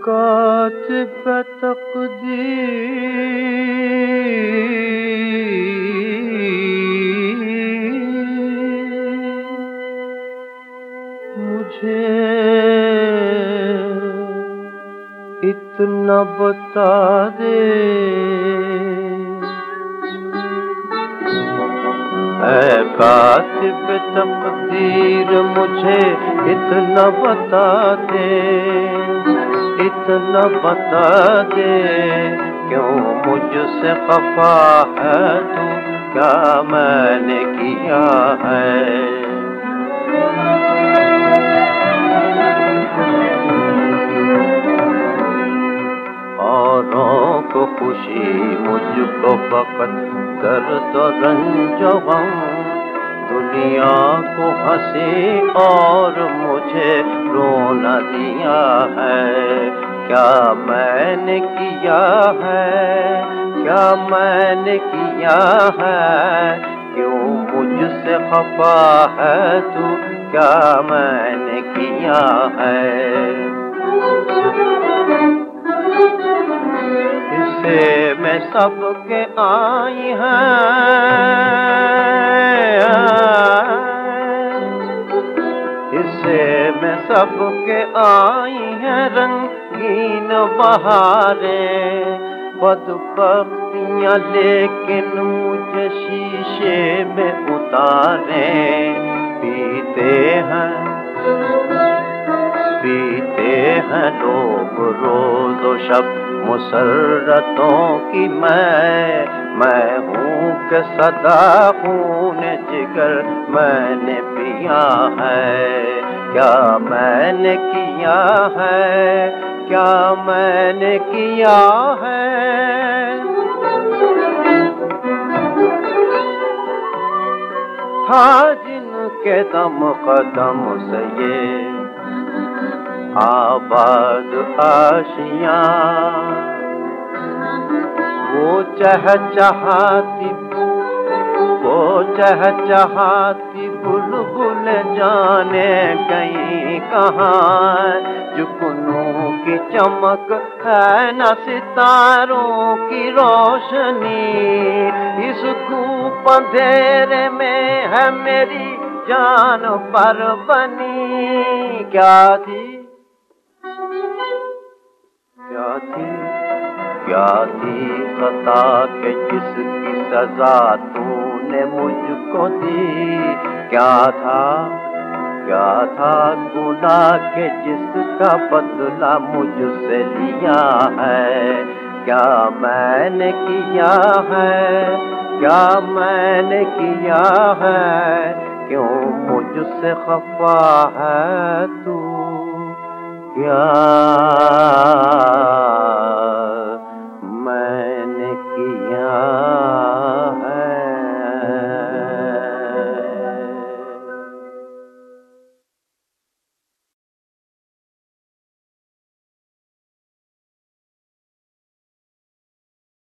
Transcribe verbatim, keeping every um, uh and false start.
कातिब तकदीर मुझे इतना बता दे, ऐ कातिब तकदीर मुझे इतना बता दे, इतना बता दे, क्यों मुझसे खफा है तू, क्या मैंने किया है। औरों को खुशी मुझको फकत दर्द और रंज और गम, दुनिया को हंसी और मुझे रोना दिया है। क्या मैंने किया है, क्या मैंने किया है, क्यों मुझसे खफा है तू, क्या मैंने किया है। इसे मैं सबके आई हैं, इसे मैं सबके आई हैं रंगीन बहारें, बदबख्तियाँ लेकिन मुझे शीशे में उतारें। पीते हैं पीते हैं लोग रोज व शब मुसर्रतों की, मैं मैं हूँ कि सदा खून जिगर मैंने पिया है। क्या मैंने किया है, क्या मैंने किया है। था जिनके दम कदम से ये आबाद आशियाँ, वो चहचहाती वो चहचहाती बुलबुल जाने गई कहाँ। जुगनू की चमक है न सितारों की रोशनी, इस धूप अंधेरे में है मेरी जान पर बनी। क्या थी क्या थी क्या थी खता के जिसकी सजा तूने मुझको दी। क्या था क्या था गुनाह के जिसका बदला मुझसे लिया है। क्या मैंने किया है, क्या मैंने किया है, क्यों मुझसे खफा है तू, क्या